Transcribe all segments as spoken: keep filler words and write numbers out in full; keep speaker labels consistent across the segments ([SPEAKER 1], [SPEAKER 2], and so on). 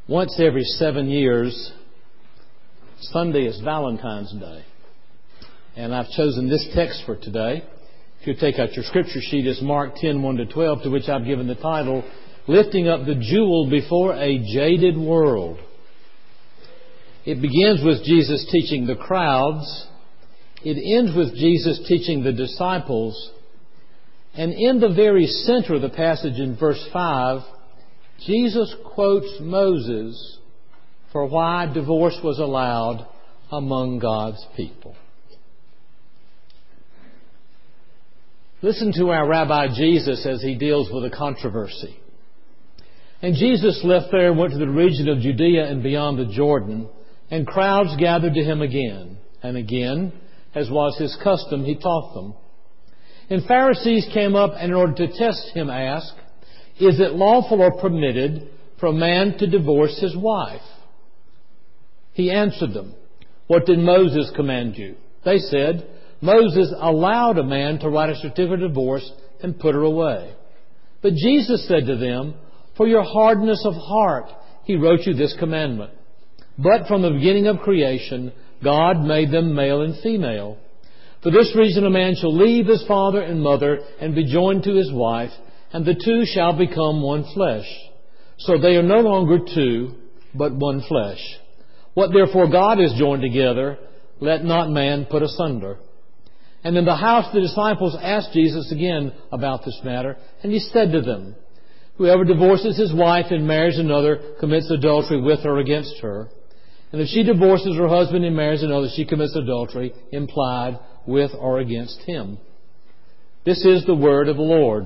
[SPEAKER 1] Once every seven years, Sunday is Valentine's Day. And I've chosen this text for today. If you take out your scripture sheet, it's Mark ten, one to twelve, to which I've given the title, Lifting Up the Jewel Before a Jaded World. It begins with Jesus teaching the crowds. It ends with Jesus teaching the disciples. And in the very center of the passage in verse five, Jesus quotes Moses for why divorce was allowed among God's people. Listen to our Rabbi Jesus as he deals with a controversy. And Jesus left there and went to the region of Judea and beyond the Jordan, and crowds gathered to him again. And again, as was his custom, he taught them. And Pharisees came up and in order to test him asked, Is it lawful or permitted for a man to divorce his wife? He answered them, What did Moses command you? They said, Moses allowed a man to write a certificate of divorce and put her away. But Jesus said to them, For your hardness of heart, he wrote you this commandment. But from the beginning of creation, God made them male and female. For this reason a man shall leave his father and mother and be joined to his wife, and the two shall become one flesh. So they are no longer two, but one flesh. What therefore God has joined together, let not man put asunder. And in the house the disciples asked Jesus again about this matter, and he said to them, Whoever divorces his wife and marries another commits adultery with her against her. And if she divorces her husband and marries another, she commits adultery, implied, with or against him. This is the word of the Lord.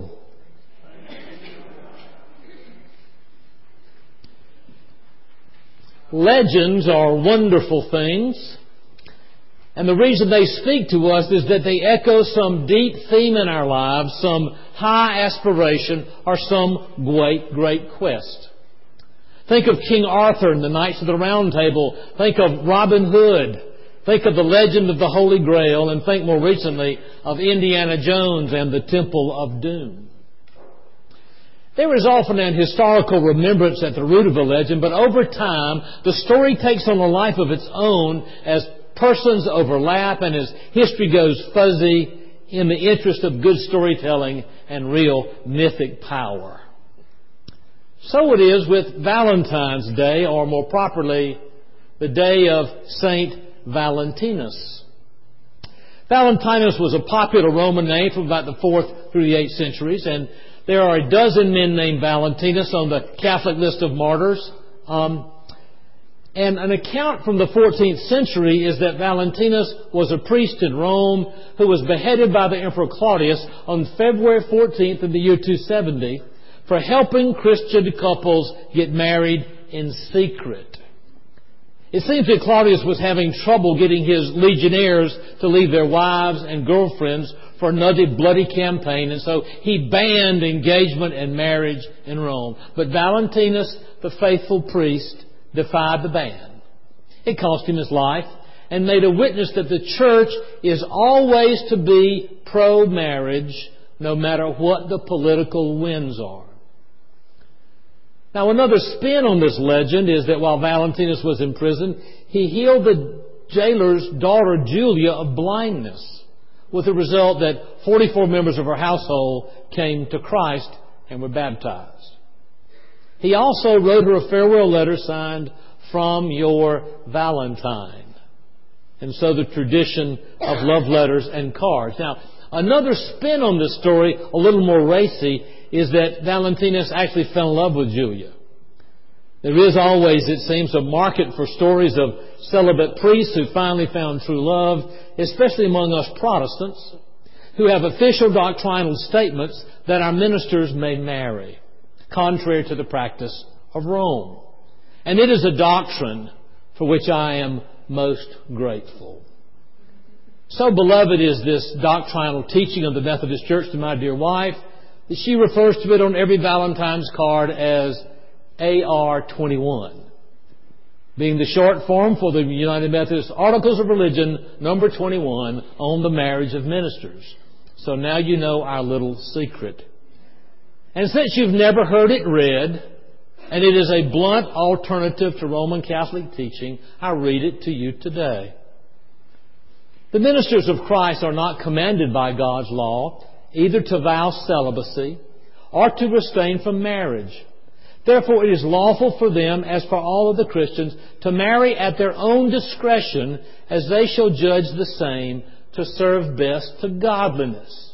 [SPEAKER 1] Legends are wonderful things. And the reason they speak to us is that they echo some deep theme in our lives, some high aspiration, or some great, great quest. Think of King Arthur and the Knights of the Round Table. Think of Robin Hood. Think of the legend of the Holy Grail. And think more recently of Indiana Jones and the Temple of Doom. There is often an historical remembrance at the root of a legend, but over time, the story takes on a life of its own as persons overlap and as history goes fuzzy in the interest of good storytelling and real mythic power. So it is with Valentine's Day, or more properly, the day of Saint Valentinus. Valentinus was a popular Roman name from about the fourth through the eighth centuries, and there are a dozen men named Valentinus on the Catholic list of martyrs. Um, and an account from the fourteenth century is that Valentinus was a priest in Rome who was beheaded by the Emperor Claudius on February fourteenth in the year two seventy for helping Christian couples get married in secret. It seems that Claudius was having trouble getting his legionnaires to leave their wives and girlfriends for another bloody campaign, and so he banned engagement and marriage in Rome. But Valentinus, the faithful priest, defied the ban. It cost him his life and made a witness that the church is always to be pro-marriage, no matter what the political winds are. Now, another spin on this legend is that while Valentinus was in prison, he healed the jailer's daughter Julia of blindness, with the result that forty-four members of her household came to Christ and were baptized. He also wrote her a farewell letter signed, From Your Valentine. And so the tradition of love letters and cards. Now, another spin on this story, a little more racy, is that Valentinus actually fell in love with Julia. There is always, it seems, a market for stories of celibate priests who finally found true love, especially among us Protestants, who have official doctrinal statements that our ministers may marry, contrary to the practice of Rome. And it is a doctrine for which I am most grateful. So beloved is this doctrinal teaching of the Methodist Church to my dear wife, that she refers to it on every Valentine's card as A R twenty-one, being the short form for the United Methodist Articles of Religion, number twenty-one, on the marriage of ministers. So now you know our little secret. And since you've never heard it read, And it is a blunt alternative to Roman Catholic teaching. I read it to you today. The ministers of Christ are not commanded by God's law either to vow celibacy or to refrain from marriage. Therefore, it is lawful for them, as for all of the Christians, to marry at their own discretion as they shall judge the same to serve best to godliness.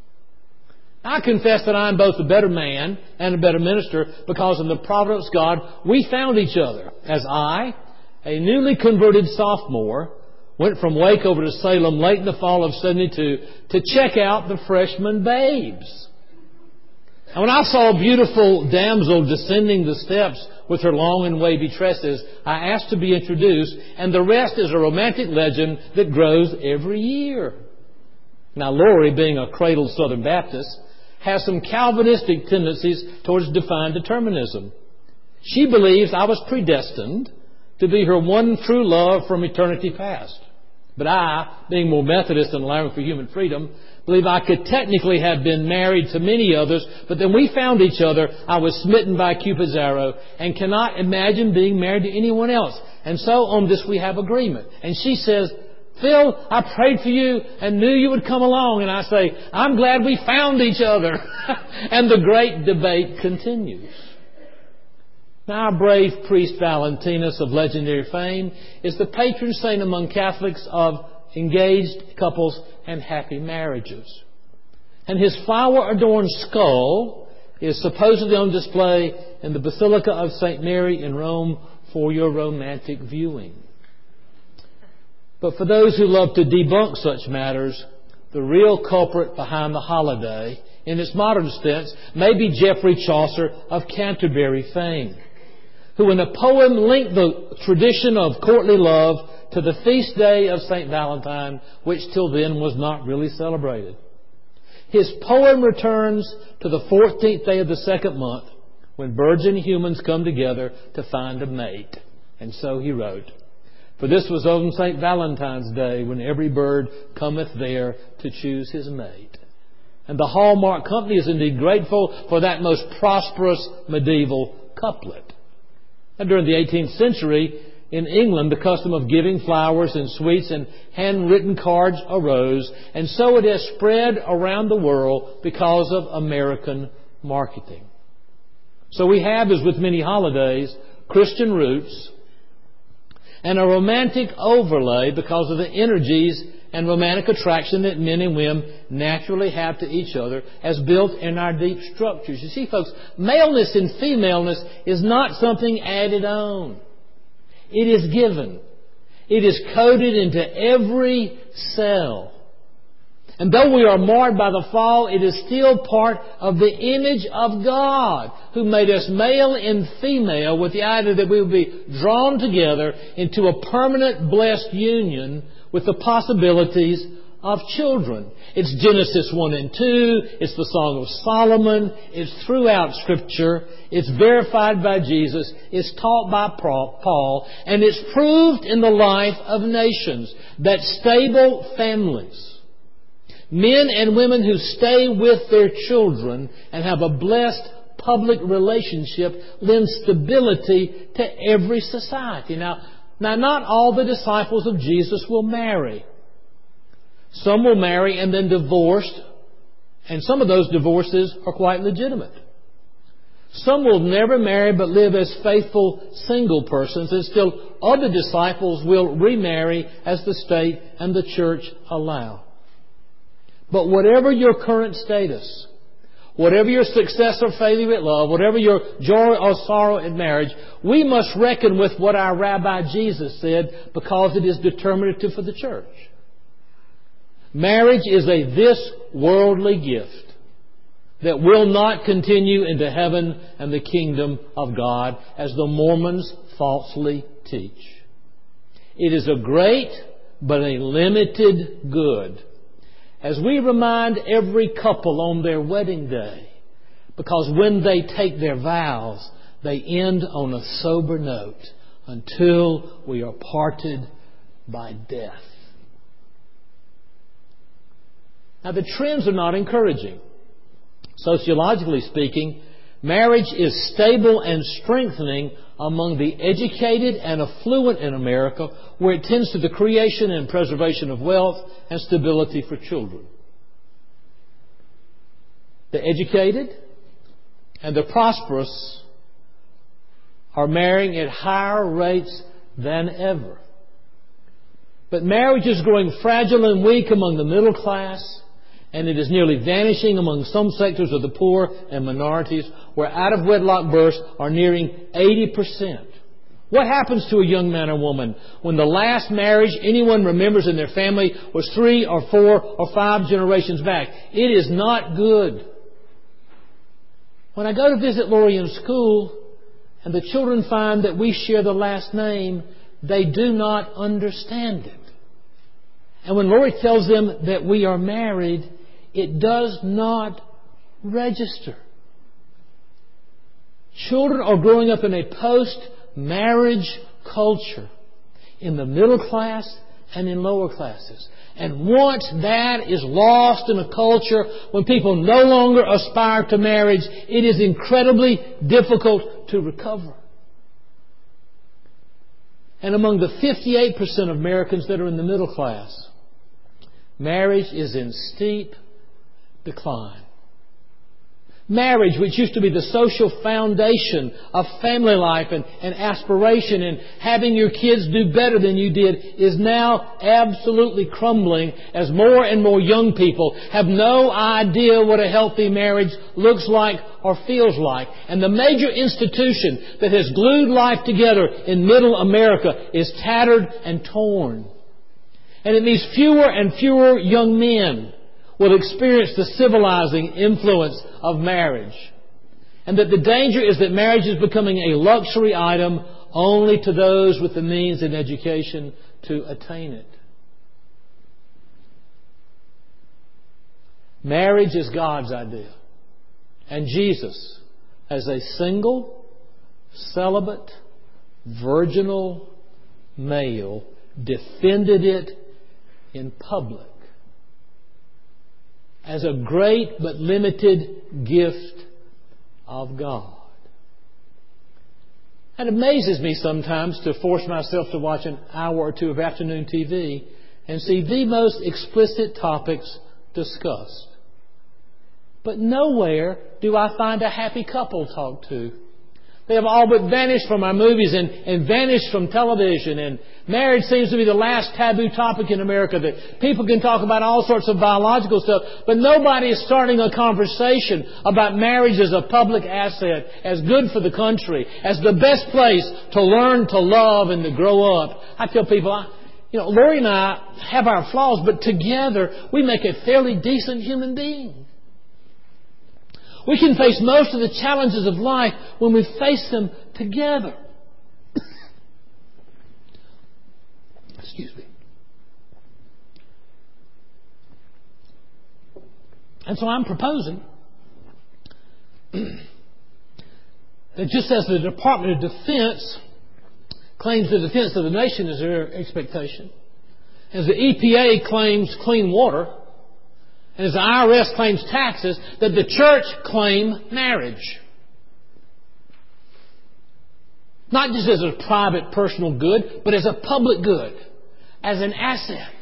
[SPEAKER 1] I confess that I am both a better man and a better minister because in the providence of God we found each other, as I, a newly converted sophomore, went from Wake over to Salem late in the fall of seventy-two to check out the freshman babes. And when I saw a beautiful damsel descending the steps with her long and wavy tresses, I asked to be introduced, and the rest is a romantic legend that grows every year. Now, Lori, being a cradled Southern Baptist, has some Calvinistic tendencies towards defined determinism. She believes I was predestined to be her one true love from eternity past. But I, being more Methodist and allowing for human freedom, believe I could technically have been married to many others, but then we found each other. I was smitten by Cupid's arrow and cannot imagine being married to anyone else. And so on this we have agreement. And she says, Phil, I prayed for you and knew you would come along. And I say, I'm glad we found each other. And the great debate continues. Now, our brave priest Valentinus of legendary fame is the patron saint among Catholics of engaged couples and happy marriages. And his flower-adorned skull is supposedly on display in the Basilica of Saint Mary in Rome for your romantic viewing. But for those who love to debunk such matters, the real culprit behind the holiday, in its modern sense, may be Geoffrey Chaucer of Canterbury fame, who in a poem linked the tradition of courtly love to the feast day of Saint Valentine, which till then was not really celebrated. His poem returns to the fourteenth day of the second month, when birds and humans come together to find a mate. And so he wrote, for this was on Saint Valentine's Day, when every bird cometh there to choose his mate. And the Hallmark Company is indeed grateful for that most prosperous medieval couplet. And during the eighteenth century, in England, the custom of giving flowers and sweets and handwritten cards arose, and so it has spread around the world because of American marketing. So we have, as with many holidays, Christian roots and a romantic overlay because of the energies and romantic attraction that men and women naturally have to each other as built in our deep structures. You see, folks, maleness and femaleness is not something added on. It is given. It is coded into every cell. And though we are marred by the fall, it is still part of the image of God, who made us male and female with the idea that we will be drawn together into a permanent blessed union with the possibilities of children. It's Genesis one and two. It's the Song of Solomon. It's throughout Scripture. It's verified by Jesus. It's taught by Paul. And it's proved in the life of nations that stable families, men and women who stay with their children and have a blessed public relationship, lend stability to every society. Now, now, not all the disciples of Jesus will marry. Some will marry and then divorce, and some of those divorces are quite legitimate. Some will never marry but live as faithful single persons, and still other disciples will remarry as the state and the church allow. But whatever your current status, whatever your success or failure at love, whatever your joy or sorrow in marriage, we must reckon with what our Rabbi Jesus said, because it is determinative for the church. Marriage is a this worldly gift that will not continue into heaven and the kingdom of God, as the Mormons falsely teach. It is a great but a limited good, as we remind every couple on their wedding day, because when they take their vows, they end on a sober note, until we are parted by death. Now, the trends are not encouraging. Sociologically speaking, Marriage is stable and strengthening among the educated and affluent in America, where it tends to the creation and preservation of wealth and stability for children. The educated and the prosperous are marrying at higher rates than ever. But marriage is growing fragile and weak among the middle class, and it is nearly vanishing among some sectors of the poor and minorities, where out-of-wedlock births are nearing eighty percent. What happens to a young man or woman when the last marriage anyone remembers in their family was three or four or five generations back? It is not good. When I go to visit Lori in school and the children find that we share the last name, they do not understand it. And when Lori tells them that we are married, it does not register. Children are growing up in a post-marriage culture in the middle class and in lower classes. And once that is lost in a culture, when people no longer aspire to marriage, it is incredibly difficult to recover. And among the fifty-eight percent of Americans that are in the middle class, marriage is in steep decline. Marriage, which used to be the social foundation of family life and, and aspiration and having your kids do better than you did, is now absolutely crumbling as more and more young people have no idea what a healthy marriage looks like or feels like. And the major institution that has glued life together in Middle America is tattered and torn. And it means fewer and fewer young men will experience the civilizing influence of marriage. And that the danger is that marriage is becoming a luxury item only to those with the means and education to attain it. Marriage is God's idea. And Jesus, as a single, celibate, virginal male, defended it in public as a great but limited gift of God. It amazes me sometimes to force myself to watch an hour or two of afternoon T V and see the most explicit topics discussed. But nowhere do I find a happy couple talked to. They have all but vanished from our movies and, and vanished from television. And marriage seems to be the last taboo topic in America, that people can talk about all sorts of biological stuff, but nobody is starting a conversation about marriage as a public asset, as good for the country, as the best place to learn to love and to grow up. I tell people, I, you know, Lori and I have our flaws, but together we make a fairly decent human being. We can face most of the challenges of life when we face them together. Excuse me. And so I'm proposing that just as the Department of Defense claims the defense of the nation is their expectation, as the E P A claims clean water, and as the I R S claims taxes, that the church claim marriage. Not just as a private, personal good, but as a public good, as an asset.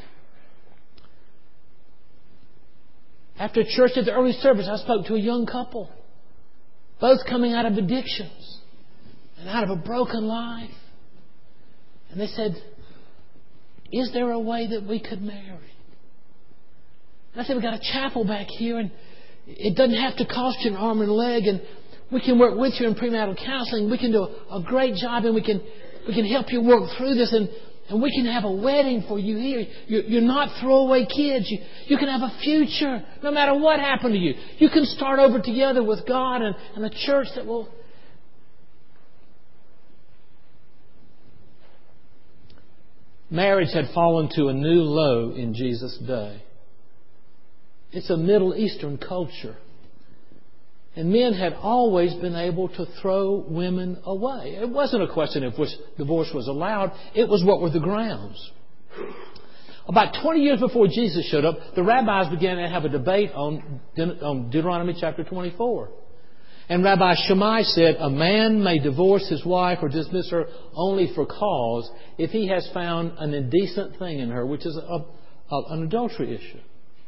[SPEAKER 1] After church at the early service, I spoke to a young couple, both coming out of addictions and out of a broken life. And they said, is there a way that we could marry? I said, we've got a chapel back here, and it doesn't have to cost you an arm and a leg, and we can work with you in premarital counseling. We can do a, a great job, and we can we can help you work through this, and, and we can have a wedding for you here. You're, you're not throwaway kids. You, you can have a future no matter what happened to you. You can start over together with God and, and a church that will... Marriage had fallen to a new low in Jesus' day. It's a Middle Eastern culture. And men had always been able to throw women away. It wasn't a question of which divorce was allowed. It was what were the grounds. About twenty years before Jesus showed up, the rabbis began to have a debate on, on Deuteronomy chapter twenty-four. And Rabbi Shammai said, a man may divorce his wife or dismiss her only for cause if he has found an indecent thing in her, which is a, a, an adultery issue.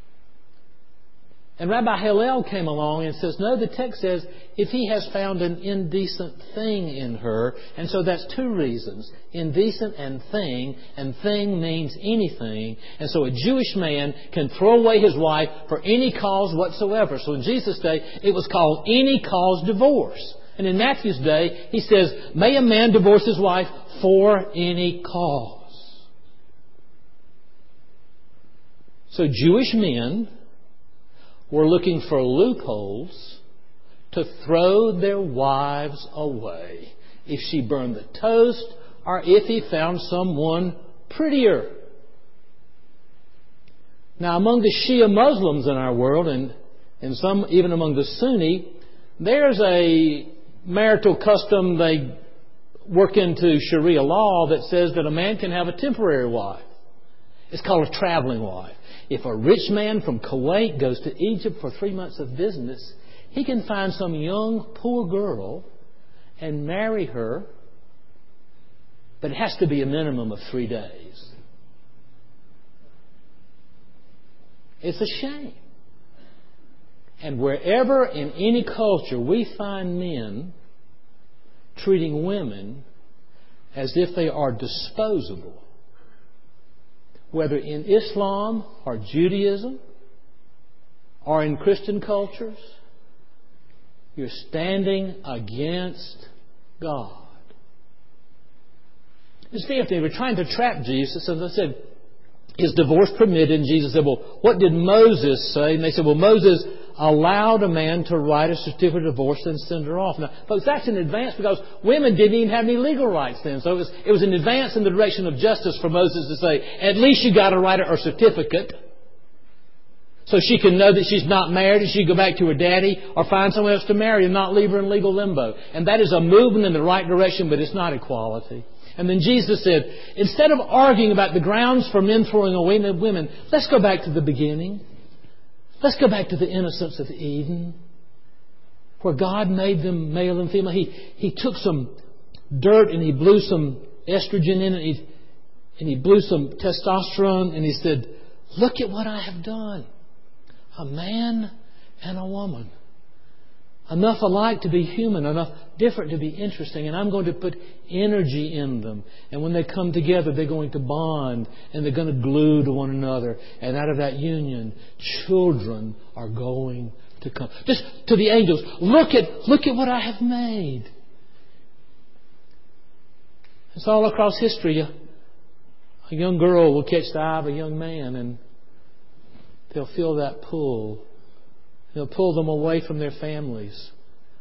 [SPEAKER 1] And Rabbi Hillel came along and says, no, the text says, if he has found an indecent thing in her. And so that's two reasons. Indecent and thing. And thing means anything. And so a Jewish man can throw away his wife for any cause whatsoever. So in Jesus' day, it was called any cause divorce. And in Matthew's day, he says, may a man divorce his wife for any cause. So Jewish men were looking for loopholes to throw their wives away if she burned the toast or if he found someone prettier. Now, among the Shia Muslims in our world, and, and some even among the Sunni, there's a marital custom they work into Sharia law that says that a man can have a temporary wife. It's called a traveling wife. If a rich man from Kuwait goes to Egypt for three months of business, he can find some young, poor girl and marry her, but it has to be a minimum of three days. It's a shame. And wherever in any culture we find men treating women as if they are disposable, whether in Islam or Judaism or in Christian cultures, you're standing against God. It's interesting. We're trying to trap Jesus. And they said, is divorce permitted? And Jesus said, well, what did Moses say? And they said, well, Moses allowed a man to write a certificate of divorce and send her off. Now, folks, that's in advance because women didn't even have any legal rights then. So it was, it was an advance in the direction of justice for Moses to say, at least you got to write her a certificate so she can know that she's not married and she can go back to her daddy or find someone else to marry and not leave her in legal limbo. And that is a movement in the right direction, but it's not equality. And then Jesus said, instead of arguing about the grounds for men throwing away women, let's go back to the beginning. Let's go back to the innocence of Eden, where God made them male and female. He, he took some dirt and He blew some estrogen in it, and he, and he blew some testosterone, and He said, look at what I have done. A man and a woman. Enough alike to be human, enough different to be interesting. And I'm going to put energy in them. And when they come together, they're going to bond. And they're going to glue to one another. And out of that union, children are going to come. Just to the angels, look at, look at what I have made. It's all across history. A, a young girl will catch the eye of a young man and they'll feel that pull. He'll pull them away from their families.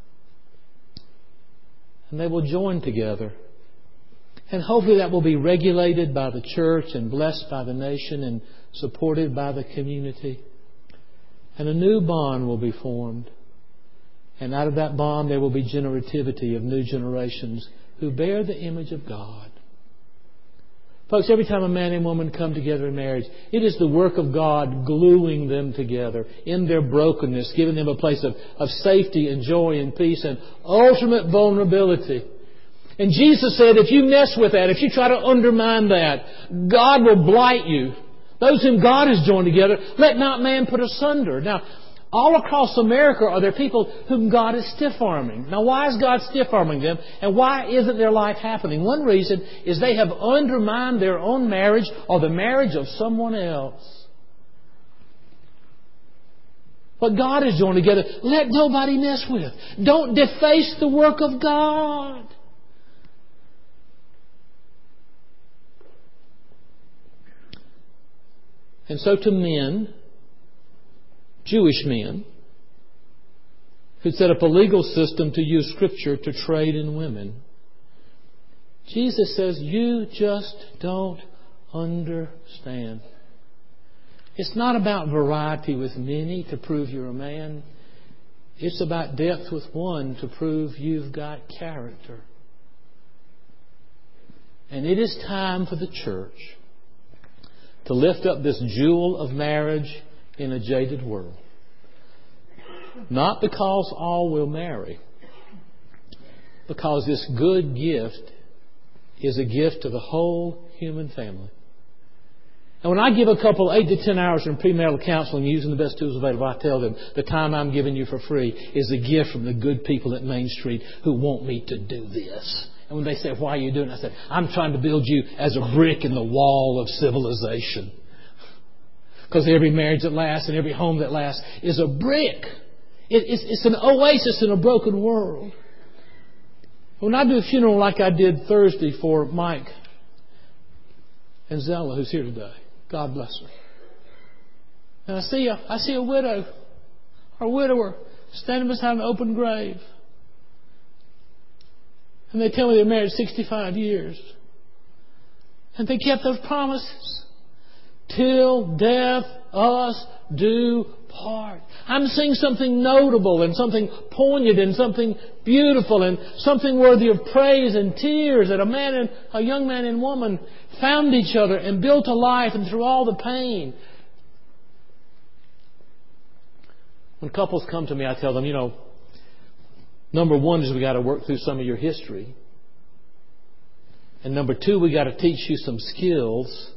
[SPEAKER 1] And they will join together. And hopefully that will be regulated by the church and blessed by the nation and supported by the community. And a new bond will be formed. And out of that bond there will be generativity of new generations who bear the image of God. Folks, every time a man and woman come together in marriage, it is the work of God gluing them together in their brokenness, giving them a place of, of safety and joy and peace and ultimate vulnerability. And Jesus said, if you mess with that, if you try to undermine that, God will blight you. Those whom God has joined together, let not man put asunder. Now, all across America are there people whom God is stiff-arming. Now, why is God stiff-arming them? And why isn't their life happening? One reason is they have undermined their own marriage or the marriage of someone else. What God has joined together, let nobody mess with. Don't deface the work of God. And so to men, Jewish men, who set up a legal system to use Scripture to trade in women, Jesus says, you just don't understand. It's not about variety with many to prove you're a man. It's about depth with one to prove you've got character. And it is time for the church to lift up this jewel of marriage in a jaded world. Not because all will marry, Because this good gift is a gift to the whole human family. And when I give a couple eight to ten hours in premarital counseling using the best tools available, I tell them the time I'm giving you for free is a gift from the good people at Main Street who want me to do this. And when they say, why are you doing it? I said, I'm trying to build you as a brick in the wall of civilization. Because every marriage that lasts and every home that lasts is a brick. It, it's, it's an oasis in a broken world. When I do a funeral like I did Thursday for Mike and Zella, who's here today, God bless her. And I see a, I see a widow or widower standing beside an open grave. And they tell me they're married sixty-five years. And they kept those promises. Till death us do part. I'm seeing something notable and something poignant and something beautiful and something worthy of praise and tears, that a man and a young man and woman found each other and built a life, and through all the pain. When couples come to me, I tell them, you know, number one is we got to work through some of your history. And number two, we got to teach you some skills.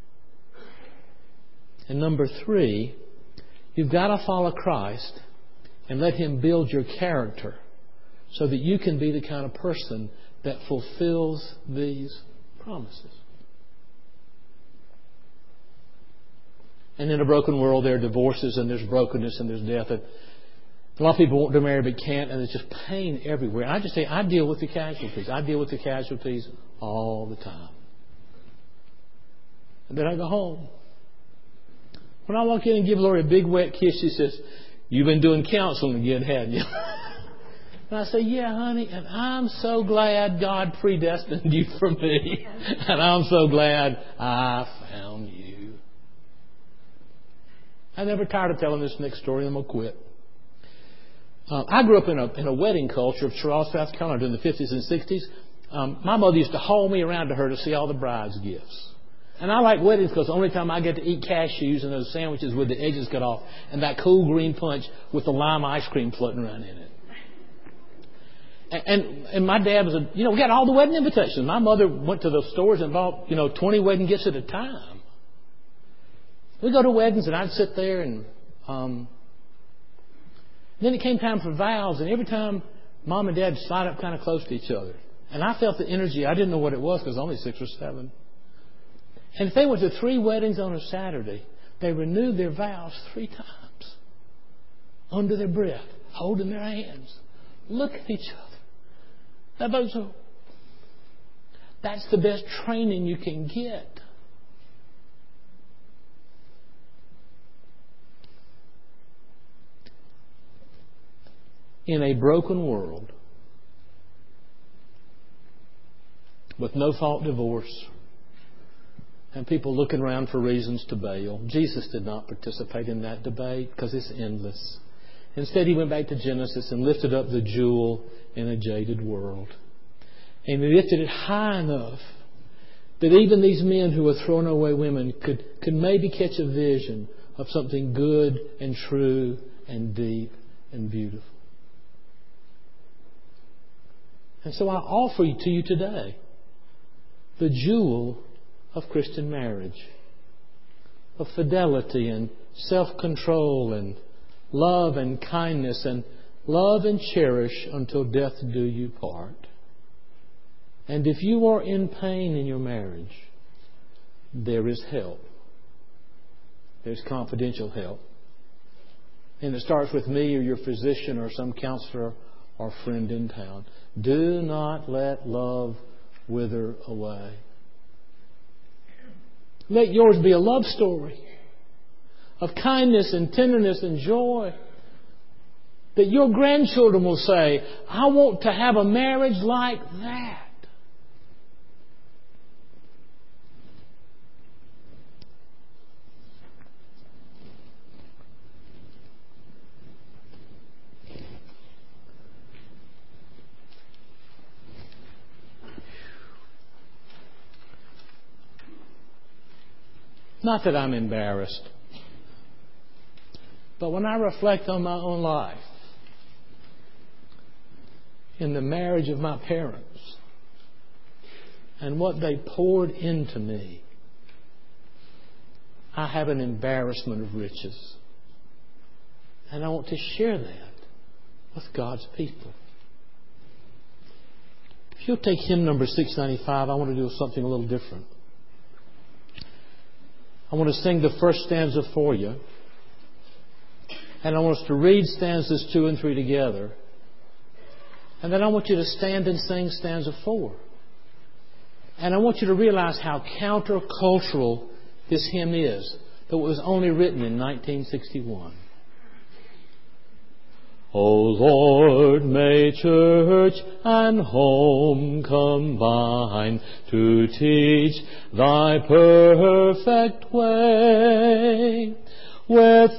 [SPEAKER 1] And number three, you've got to follow Christ and let Him build your character so that you can be the kind of person that fulfills these promises. And in a broken world, there are divorces and there's brokenness and there's death. And a lot of people want to marry but can't, and there's just pain everywhere. And I just say, I deal with the casualties. I deal with the casualties all the time. And then I go home. When I walk in and give Lori a big wet kiss, she says, you've been doing counseling again, haven't you? And I say, yeah, honey, and I'm so glad God predestined you for me. And I'm so glad I found you. I'm never tired of telling this next story, and I'm going to quit. Uh, I grew up in a, in a wedding culture of Charlotte, South Carolina during the fifties and sixties. Um, my mother used to haul me around to her to see all the bride's gifts. And I like weddings because the only time I get to eat cashews and those sandwiches with the edges cut off and that cool green punch with the lime ice cream floating around in it. And, and, and my dad was a, you know, we got all the wedding invitations. My mother went to the stores and bought, you know, twenty wedding gifts at a time. We go to weddings and I'd sit there and, um, then it came time for vows, and every time Mom and Dad slide up kind of close to each other. And I felt the energy. I didn't know what it was because I was only six or seven. And if they went to three weddings on a Saturday, they renewed their vows three times. Under their breath, holding their hands, look at each other. That's the best training you can get. In a broken world, with no-fault divorce, and people looking around for reasons to bail, Jesus did not participate in that debate because it's endless. Instead, He went back to Genesis and lifted up the jewel in a jaded world. And He lifted it high enough that even these men who were throwing away women could, could maybe catch a vision of something good and true and deep and beautiful. And so I offer to you today the jewel of Christian marriage, of fidelity and self-control and love and kindness and love and cherish until death do you part. And if you are in pain in your marriage, there is help. There's confidential help. And it starts with me or your physician or some counselor or friend in town. Do not let love wither away. Let yours be a love story of kindness and tenderness and joy. That your grandchildren will say, I want to have a marriage like that. Not that I'm embarrassed, but when I reflect on my own life, in the marriage of my parents and what they poured into me, I have an embarrassment of riches. And I want to share that with God's people. If you'll take hymn number six ninety-five, I want to do something a little different. I want to sing the first stanza for you. And I want us to read stanzas two and three together. And then I want you to stand and sing stanza four. And I want you to realize how countercultural this hymn is, though it was only written in nineteen sixty-one. O Lord, may church and home combine to teach Thy perfect way, with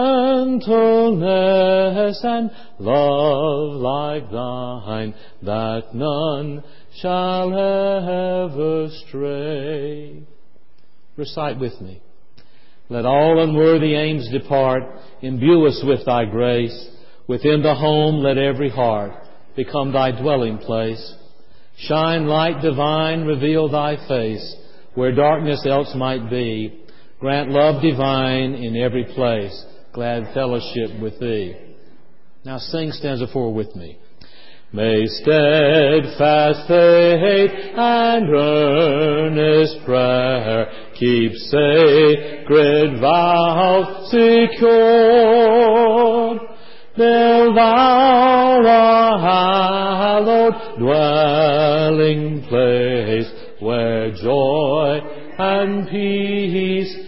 [SPEAKER 1] gentleness and love like Thine, that none shall ever stray. Recite with me. Let all unworthy aims depart. Imbue us with Thy grace. Within the home let every heart become Thy dwelling place. Shine light divine, reveal Thy face. Where darkness else might be, grant love divine in every place. Glad fellowship with Thee. Now sing stanza four with me. May steadfast faith and earnest prayer keep sacred vows secure, till Thou a hallowed dwelling place, where joy and peace